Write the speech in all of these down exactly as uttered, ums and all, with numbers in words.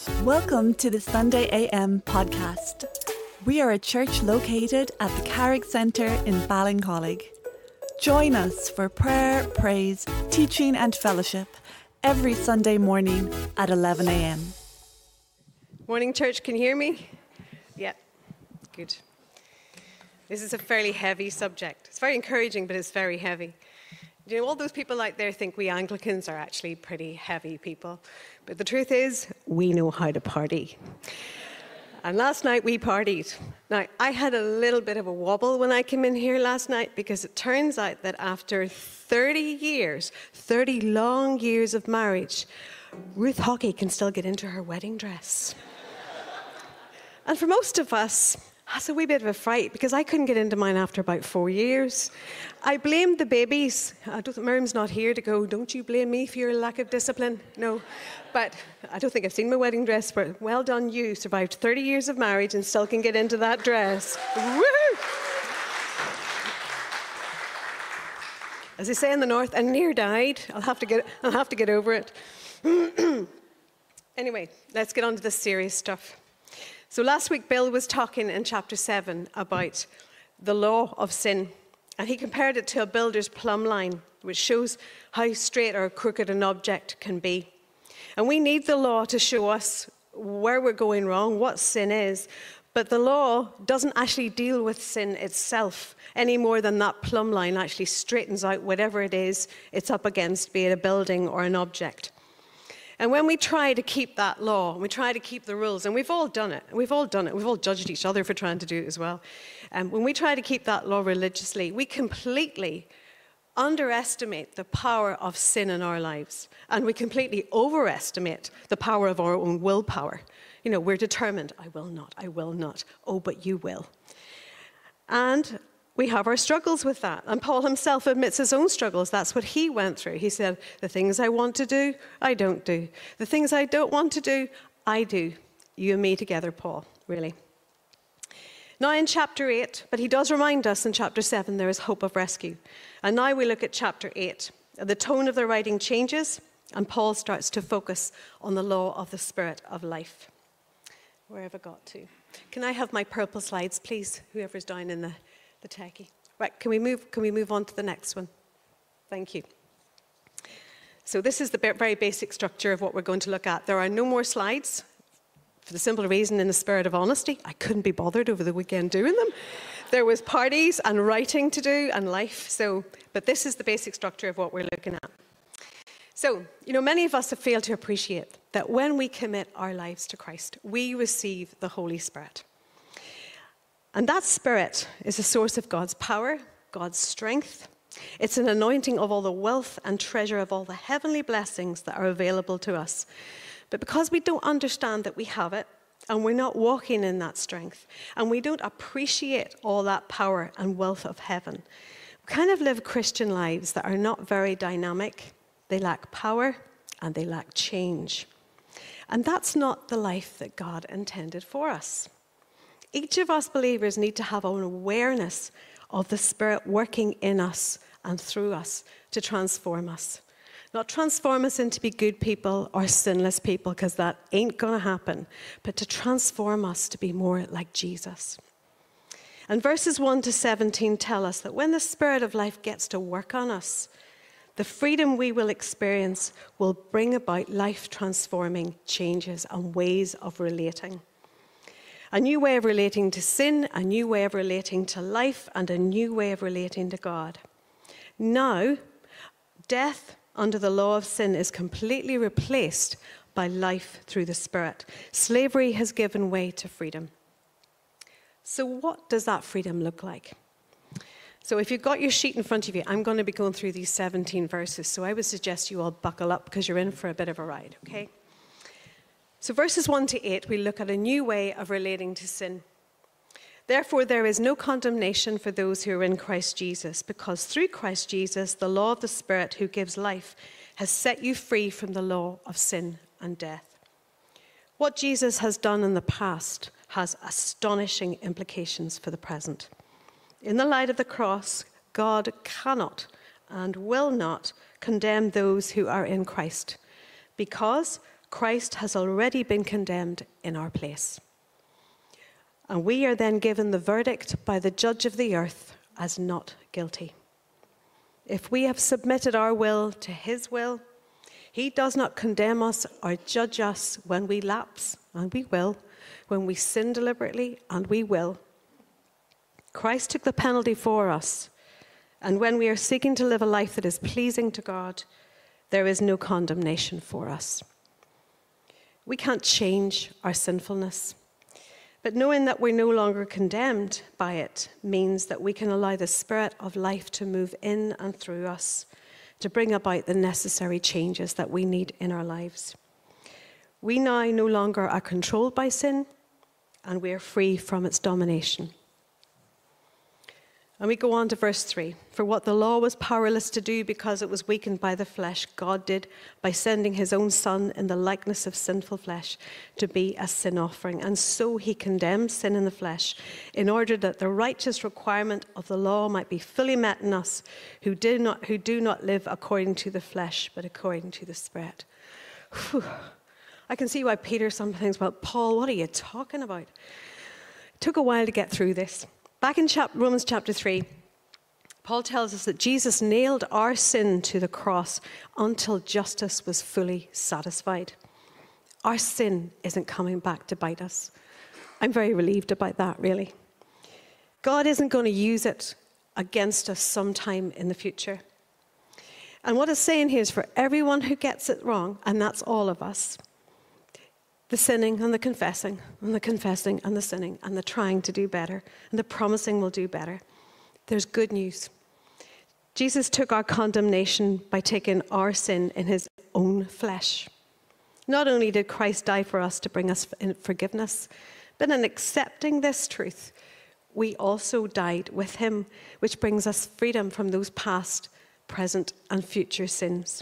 Welcome to the Sunday A M podcast. We are a church located at the Carrick Centre in Ballincollig. Join us for prayer, praise, teaching and fellowship every Sunday morning at eleven A M. Morning, church. Can you hear me? Yeah, good. This is a fairly heavy subject. It's very encouraging, but it's very heavy. You know, all those people out there think we Anglicans are actually pretty heavy people. But the truth is, we know how to party. And last night we partied. Now, I had a little bit of a wobble when I came in here last night because it turns out that after thirty years, thirty long years of marriage, Ruth Hockey can still get into her wedding dress. And for most of us, that's a wee bit of a fright because I couldn't get into mine after about four years. I blamed the babies. I don't think Miriam's not here to go, don't you blame me for your lack of discipline? No. But I don't think I've seen my wedding dress, but well done you. Survived thirty years of marriage and still can get into that dress. Woo! As they say in the north, I near died. I'll have to get, I'll have to get over it. Anyway, let's get on to the serious stuff. So last week, Bill was talking in chapter seven about the law of sin. And he compared it to a builder's plumb line, which shows how straight or crooked an object can be. And we need the law to show us where we're going wrong, what sin is. But the law doesn't actually deal with sin itself any more than that plumb line actually straightens out whatever it is it's up against, be it a building or an object. And when we try to keep that law, we try to keep the rules, and we've all done it, we've all done it, we've all judged each other for trying to do it as well. And when we try to keep that law religiously, we completely underestimate the power of sin in our lives, and we completely overestimate the power of our own willpower. You know, we're determined, I will not, I will not, oh, but you will. And we have our struggles with that. And Paul himself admits his own struggles. That's what he went through. He said, the things I want to do, I don't do. The things I don't want to do, I do. You and me together, Paul, really. Now in chapter eight, but he does remind us in chapter seven, there is hope of rescue. And now we look at chapter eight. The tone of the writing changes, and Paul starts to focus on the law of the Spirit of life. Where have I got to? Can I have my purple slides, please? Whoever's down in the The techie. Right, can we move can we move on to the next one? Thank you. So this is the very basic structure of what we're going to look at. There are no more slides for the simple reason, in the spirit of honesty, I couldn't be bothered over the weekend doing them. There was parties and writing to do and life. So, but this is the basic structure of what we're looking at. So, you know, many of us have failed to appreciate that when we commit our lives to Christ, we receive the Holy Spirit. And that Spirit is a source of God's power, God's strength. It's an anointing of all the wealth and treasure of all the heavenly blessings that are available to us. But because we don't understand that we have it, and we're not walking in that strength, and we don't appreciate all that power and wealth of heaven, we kind of live Christian lives that are not very dynamic. They lack power, and they lack change. And that's not the life that God intended for us. Each of us believers need to have an awareness of the Spirit working in us and through us to transform us. Not transform us into be good people or sinless people, because that ain't going to happen, but to transform us to be more like Jesus. And verses one to seventeen tell us that when the Spirit of life gets to work on us, the freedom we will experience will bring about life-transforming changes and ways of relating. A new way of relating to sin, a new way of relating to life, and a new way of relating to God. Now, death under the law of sin is completely replaced by life through the Spirit. Slavery has given way to freedom. So what does that freedom look like? So if you've got your sheet in front of you, I'm going to be going through these seventeen verses. So I would suggest you all buckle up because you're in for a bit of a ride, okay? So verses one to eight, we look at a new way of relating to sin. Therefore, there is no condemnation for those who are in Christ Jesus, because through Christ Jesus, the law of the Spirit who gives life has set you free from the law of sin and death. What Jesus has done in the past has astonishing implications for the present. In the light of the cross, God cannot and will not condemn those who are in Christ, because Christ has already been condemned in our place. And we are then given the verdict by the judge of the earth as not guilty. If we have submitted our will to his will, he does not condemn us or judge us when we lapse, and we will, when we sin deliberately, and we will. Christ took the penalty for us, and when we are seeking to live a life that is pleasing to God, there is no condemnation for us. We can't change our sinfulness, but knowing that we're no longer condemned by it means that we can allow the Spirit of life to move in and through us to bring about the necessary changes that we need in our lives. We now no longer are controlled by sin, and we are free from its domination. And we go on to verse three. For what the law was powerless to do because it was weakened by the flesh, God did by sending his own Son in the likeness of sinful flesh to be a sin offering. And so he condemned sin in the flesh in order that the righteous requirement of the law might be fully met in us who do not, who do not live according to the flesh, but according to the Spirit. Whew. I can see why Peter sometimes, well, Paul, what are you talking about? It took a while to get through this. Back in chap- Romans chapter three, Paul tells us that Jesus nailed our sin to the cross until justice was fully satisfied. Our sin isn't coming back to bite us. I'm very relieved about that, really. God isn't going to use it against us sometime in the future. And what it's saying here is for everyone who gets it wrong, and that's all of us, the sinning and the confessing, and the confessing and the sinning, and the trying to do better, and the promising we'll do better. There's good news. Jesus took our condemnation by taking our sin in his own flesh. Not only did Christ die for us to bring us forgiveness, but in accepting this truth, we also died with him, which brings us freedom from those past, present, and future sins.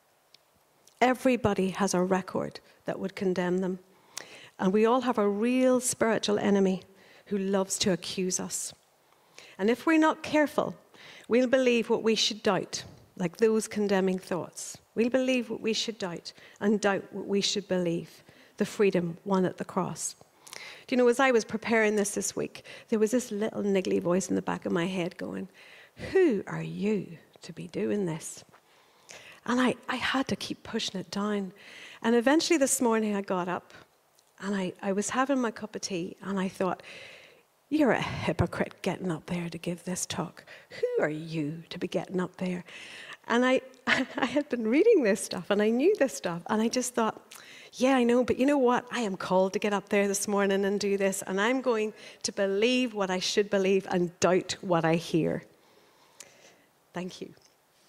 Everybody has a record that would condemn them. And we all have a real spiritual enemy who loves to accuse us. And if we're not careful, we'll believe what we should doubt, like those condemning thoughts. We'll believe what we should doubt and doubt what we should believe, the freedom won at the cross. Do you know, as I was preparing this this week, there was this little niggly voice in the back of my head going, who are you to be doing this? And I, I had to keep pushing it down. And eventually this morning I got up and I, I was having my cup of tea and I thought, you're a hypocrite getting up there to give this talk. Who are you to be getting up there? And I, I had been reading this stuff and I knew this stuff and I just thought, yeah, I know, but you know what? I am called to get up there this morning and do this, and I'm going to believe what I should believe and doubt what I hear. Thank you.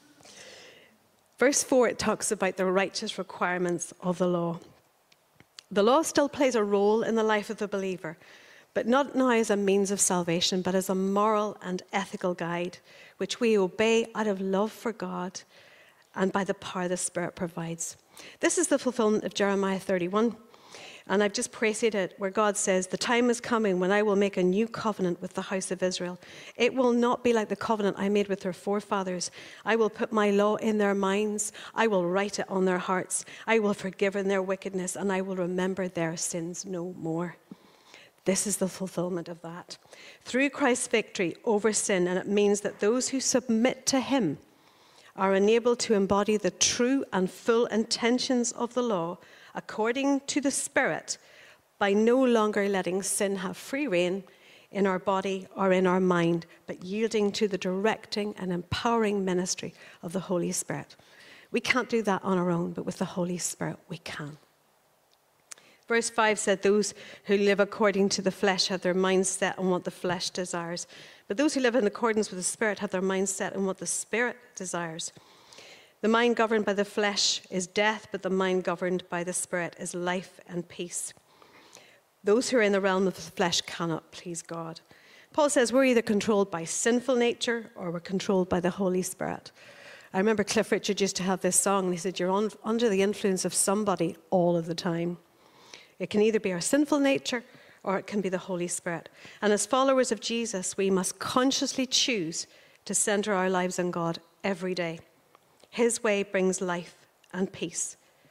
Verse four, it talks about the righteous requirements of the law. The law still plays a role in the life of the believer, but not now as a means of salvation, but as a moral and ethical guide, which we obey out of love for God and by the power the Spirit provides. This is the fulfillment of Jeremiah thirty-one. And I've just praised it where God says, the time is coming when I will make a new covenant with the house of Israel. It will not be like the covenant I made with their forefathers. I will put my law in their minds. I will write it on their hearts. I will forgive them their wickedness, and I will remember their sins no more. This is the fulfillment of that. Through Christ's victory over sin, and it means that those who submit to him are enabled to embody the true and full intentions of the law according to the Spirit, by no longer letting sin have free rein in our body or in our mind, but yielding to the directing and empowering ministry of the Holy Spirit. We can't do that on our own, but with the Holy Spirit we can. Verse five said, those who live according to the flesh have their minds set on what the flesh desires. But those who live in accordance with the Spirit have their minds set on what the Spirit desires. The mind governed by the flesh is death, but the mind governed by the Spirit is life and peace. Those who are in the realm of the flesh cannot please God. Paul says we're either controlled by sinful nature or we're controlled by the Holy Spirit. I remember Cliff Richard used to have this song, and he said, you're on, under the influence of somebody all of the time. It can either be our sinful nature or it can be the Holy Spirit. And as followers of Jesus, we must consciously choose to center our lives on God every day. His way brings life and peace.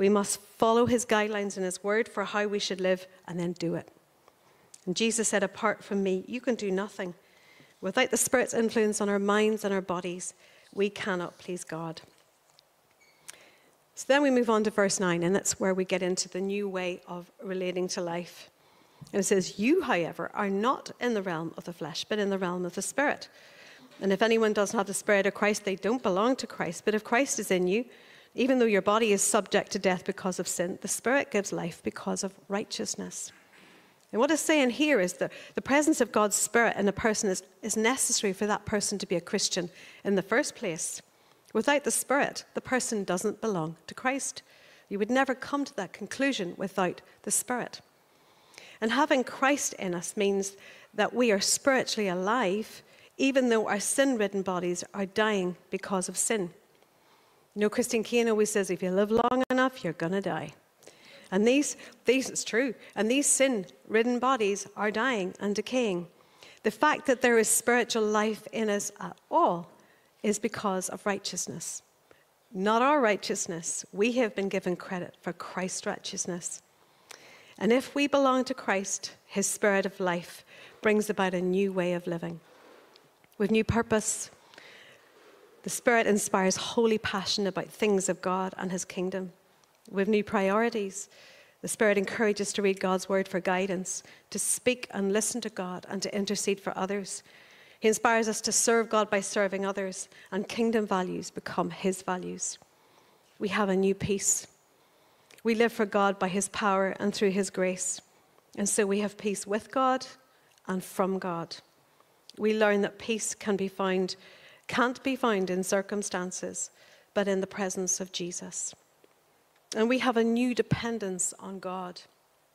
We must follow his guidelines and his word for how we should live and then do it. And Jesus said, apart from me, you can do nothing. Without the Spirit's influence on our minds and our bodies, we cannot please God. So then we move on to verse nine, and that's where we get into the new way of relating to life. And it says, you, however, are not in the realm of the flesh, but in the realm of the Spirit. And if anyone doesn't have the Spirit of Christ, they don't belong to Christ. But if Christ is in you, even though your body is subject to death because of sin, the Spirit gives life because of righteousness. And what it's saying here is that the presence of God's Spirit in a person is, is necessary for that person to be a Christian in the first place. Without the Spirit, the person doesn't belong to Christ. You would never come to that conclusion without the Spirit. And having Christ in us means that we are spiritually alive, even though our sin-ridden bodies are dying because of sin. You know, Christine Keane always says, if you live long enough, you're going to die. And these, these, it's true, and these sin-ridden bodies are dying and decaying. The fact that there is spiritual life in us at all is because of righteousness. Not our righteousness. We have been given credit for Christ's righteousness. And if we belong to Christ, his Spirit of life brings about a new way of living. With new purpose, the Spirit inspires holy passion about things of God and his kingdom. With new priorities, the Spirit encourages us to read God's word for guidance, to speak and listen to God, and to intercede for others. He inspires us to serve God by serving others, and kingdom values become his values. We have a new peace. We live for God by his power and through his grace. And so we have peace with God and from God. We learn that peace can be found, can't be found in circumstances, but in the presence of Jesus. And we have a new dependence on God.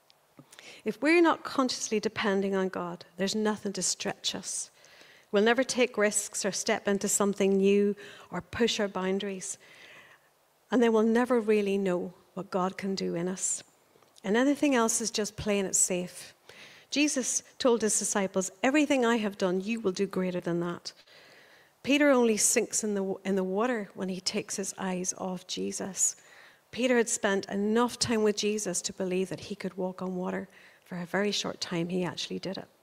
If we're not consciously depending on God, there's nothing to stretch us. We'll never take risks or step into something new or push our boundaries. And then we'll never really know what God can do in us. And anything else is just playing it safe. Jesus told his disciples, everything I have done, you will do greater than that. Peter only sinks in the, in the water when he takes his eyes off Jesus. Peter had spent enough time with Jesus to believe that he could walk on water. For a very short time, he actually did it.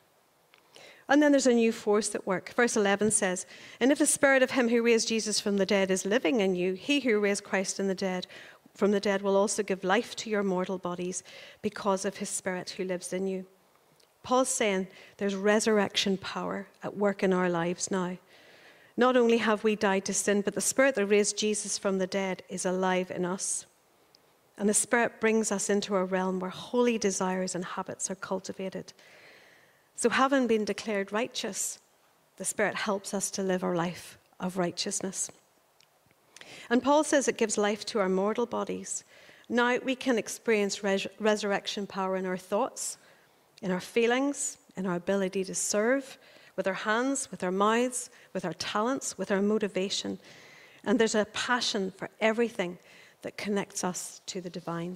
And then there's a new force at work. Verse eleven says, and if the Spirit of him who raised Jesus from the dead is living in you, he who raised Christ in the dead, from the dead will also give life to your mortal bodies because of his Spirit who lives in you. Paul's saying there's resurrection power at work in our lives now. Not only have we died to sin, but the Spirit that raised Jesus from the dead is alive in us. And the Spirit brings us into a realm where holy desires and habits are cultivated. So having been declared righteous, the Spirit helps us to live our life of righteousness. And Paul says it gives life to our mortal bodies. Now we can experience res- resurrection power in our thoughts, in our feelings, in our ability to serve, with our hands, with our mouths, with our talents, with our motivation. And there's a passion for everything that connects us to the divine.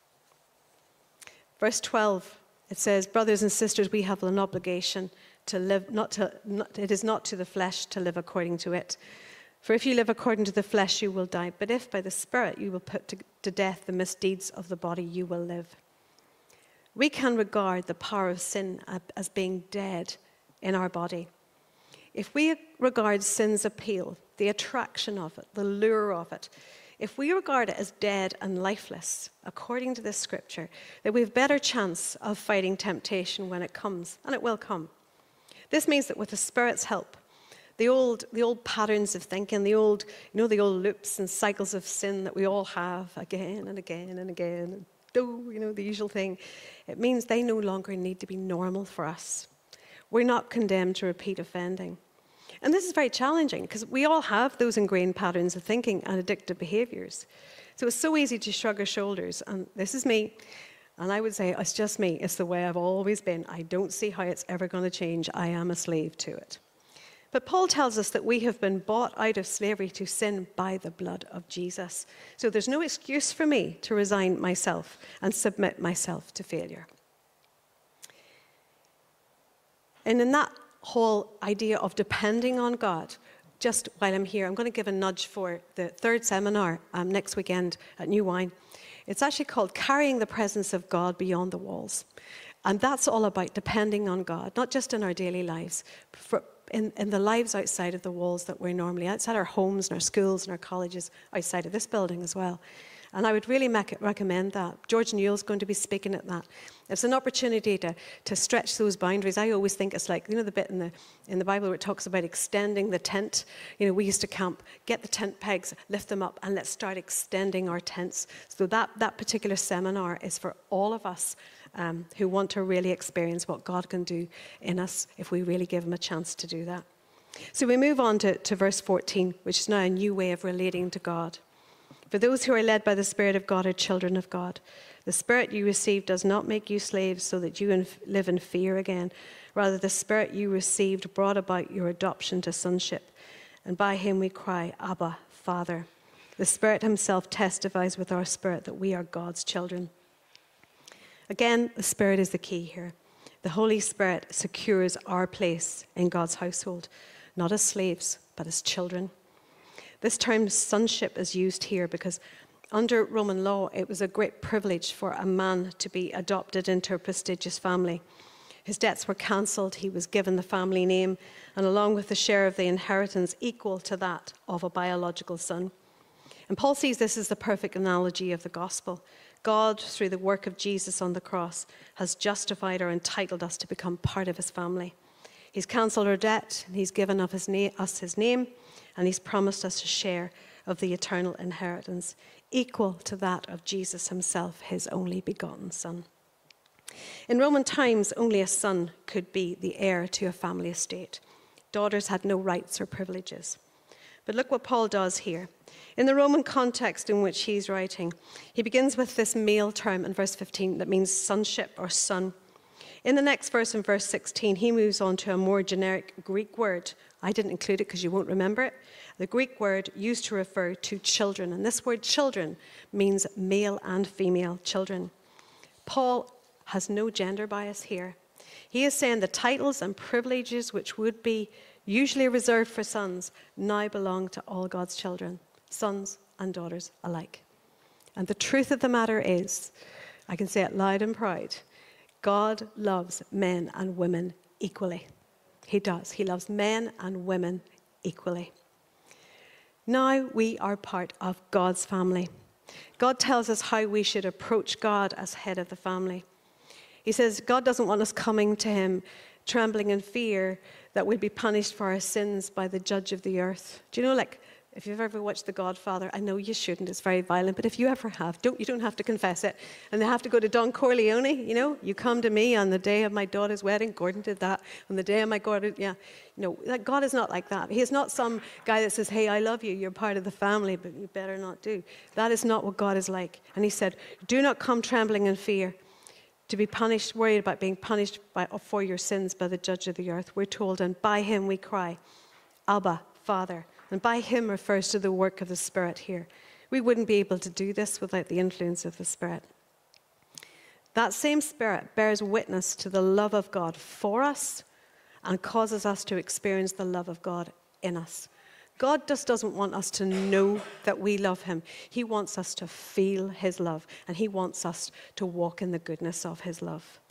Verse twelve, it says, brothers and sisters, we have an obligation to live, not to, not, it is not to the flesh to live according to it. For if you live according to the flesh, you will die. But if by the Spirit you will put to, to death the misdeeds of the body, you will live. We can regard the power of sin as being dead in our body. If we regard sin's appeal, the attraction of it, the lure of it, if we regard it as dead and lifeless, according to this scripture, then we have better chance of fighting temptation when it comes, and it will come. This means that with the Spirit's help, the old, the old patterns of thinking, the old, you know, the old loops and cycles of sin that we all have again and again and again, and oh, you know, the usual thing, it means they no longer need to be normal for us. We're not condemned to repeat offending. And this is very challenging because we all have those ingrained patterns of thinking and addictive behaviors. So it's so easy to shrug our shoulders, and this is me, and I would say it's just me. It's the way I've always been. I don't see how it's ever going to change. I am a slave to it. But Paul tells us that we have been bought out of slavery to sin by the blood of Jesus. So there's no excuse for me to resign myself and submit myself to failure. And in that whole idea of depending on God, just while I'm here, I'm going to give a nudge for the third seminar um, next weekend at New Wine. It's actually called Carrying the Presence of God Beyond the Walls. And that's all about depending on God, not just in our daily lives, for in, in the lives outside of the walls that we're normally, outside our homes and our schools and our colleges, outside of this building as well. And I would really make it, recommend that. George Newell's going to be speaking at that. It's an opportunity to, to stretch those boundaries. I always think it's like, you know, the bit in the in the Bible where it talks about extending the tent. You know, we used to camp, get the tent pegs, lift them up, and let's start extending our tents. So that, that particular seminar is for all of us um, who want to really experience what God can do in us if we really give him a chance to do that. So we move on to, to verse fourteen, which is now a new way of relating to God. For those who are led by the Spirit of God are children of God. The Spirit you received does not make you slaves so that you inf- live in fear again. Rather, the Spirit you received brought about your adoption to sonship. And by him we cry, Abba, Father. The Spirit himself testifies with our spirit that we are God's children. Again, the Spirit is the key here. The Holy Spirit secures our place in God's household, not as slaves, but as children. This term sonship is used here because under Roman law, it was a great privilege for a man to be adopted into a prestigious family. His debts were cancelled, he was given the family name, and along with the share of the inheritance equal to that of a biological son. And Paul sees this as the perfect analogy of the gospel. God, through the work of Jesus on the cross, has justified or entitled us to become part of his family. He's cancelled our debt, and he's given of his na- us his name, and he's promised us a share of the eternal inheritance, equal to that of Jesus himself, his only begotten Son. In Roman times, only a son could be the heir to a family estate. Daughters had no rights or privileges. But look what Paul does here. In the Roman context in which he's writing, he begins with this male term in verse fifteen that means sonship or son. In the next verse, in verse sixteen, he moves on to a more generic Greek word. I didn't include it because you won't remember it. The Greek word used to refer to children. And this word children means male and female children. Paul has no gender bias here. He is saying the titles and privileges which would be usually reserved for sons now belong to all God's children, sons and daughters alike. And the truth of the matter is, I can say it loud and proud, God loves men and women equally. He does. He loves men and women equally. Now we are part of God's family. God tells us how we should approach God as head of the family. He says God doesn't want us coming to him trembling in fear that we'll be punished for our sins by the judge of the earth. Do you know, like, if you've ever watched The Godfather, I know you shouldn't, it's very violent, but if you ever have, don't you don't have to confess it. And they have to go to Don Corleone, you know, you come to me on the day of my daughter's wedding, Gordon did that, on the day of my daughter, yeah. No, like God is not like that. He is not some guy that says, hey, I love you, you're part of the family, but you better not do. That is not what God is like. And he said, do not come trembling in fear to be punished, worried about being punished by, for your sins by the judge of the earth. We're told, and by him we cry, Abba, Father. And by him refers to the work of the Spirit here. We wouldn't be able to do this without the influence of the Spirit. That same Spirit bears witness to the love of God for us and causes us to experience the love of God in us. God just doesn't want us to know that we love him. He wants us to feel his love, and he wants us to walk in the goodness of his love.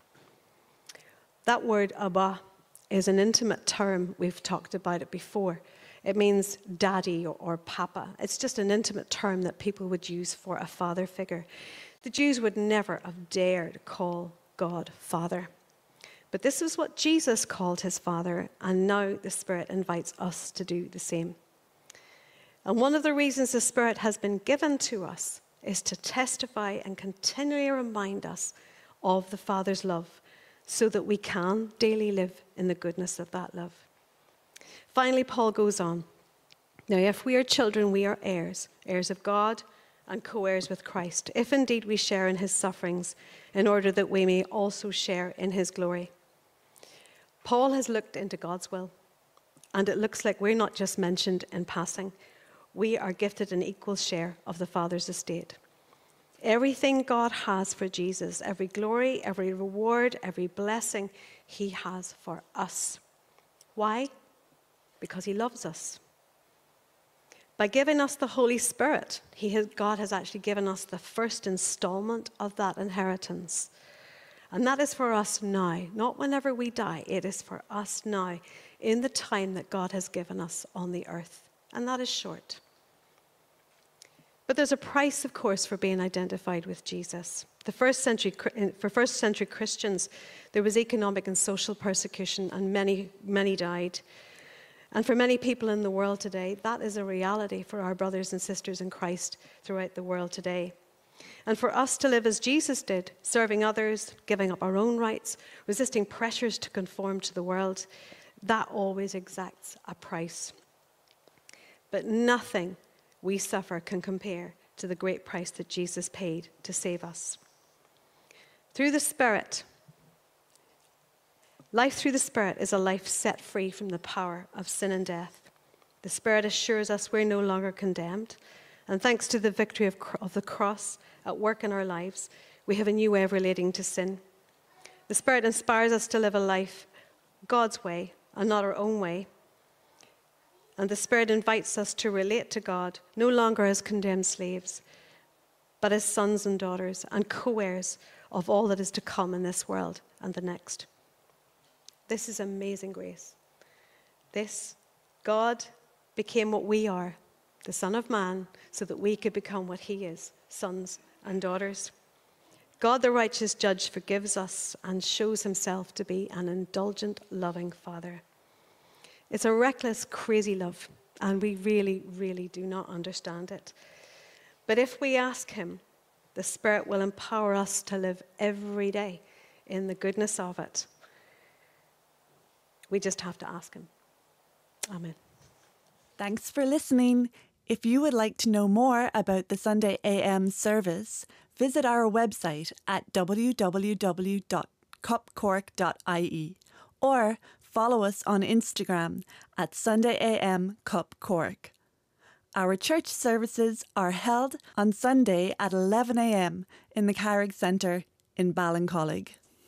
That word, Abba, is an intimate term. We've talked about it before. It means daddy or, or papa. It's just an intimate term that people would use for a father figure. The Jews would never have dared call God Father. But this is what Jesus called his Father, and now the Spirit invites us to do the same. And one of the reasons the Spirit has been given to us is to testify and continually remind us of the Father's love so that we can daily live in the goodness of that love. Finally, Paul goes on. Now, if we are children, we are heirs, heirs of God and co-heirs with Christ, if indeed we share in his sufferings, in order that we may also share in his glory. Paul has looked into God's will, and it looks like we're not just mentioned in passing. We are gifted an equal share of the Father's estate. Everything God has for Jesus, every glory, every reward, every blessing, he has for us. Why? Because he loves us. By giving us the Holy Spirit, he has, God has actually given us the first installment of that inheritance. And that is for us now, not whenever we die. It is for us now, in the time that God has given us on the earth. And that is short. But there's a price, of course, for being identified with Jesus. The first century, for first century Christians, there was economic and social persecution, and many, many died. And for many people in the world today, that is a reality for our brothers and sisters in Christ throughout the world today. And for us to live as Jesus did, serving others, giving up our own rights, resisting pressures to conform to the world, that always exacts a price. But nothing we suffer can compare to the great price that Jesus paid to save us. Through the Spirit, life through the Spirit is a life set free from the power of sin and death. The Spirit assures us we're no longer condemned. And thanks to the victory of, of the cross at work in our lives, we have a new way of relating to sin. The Spirit inspires us to live a life God's way and not our own way. And the Spirit invites us to relate to God no longer as condemned slaves, but as sons and daughters and co-heirs of all that is to come in this world and the next. This is amazing grace. This, God became what we are, the Son of Man, so that we could become what he is, sons and daughters. God, the righteous judge, forgives us and shows himself to be an indulgent, loving Father. It's a reckless, crazy love, and we really, really do not understand it. But if we ask him, the Spirit will empower us to live every day in the goodness of it. We just have to ask him. Amen. Thanks for listening. If you would like to know more about the Sunday A M service, visit our website at w w w dot cup cork dot i e or follow us on Instagram at Sunday A M Cup Cork. Our church services are held on Sunday at eleven a m in the Carrick Centre in Ballincollig.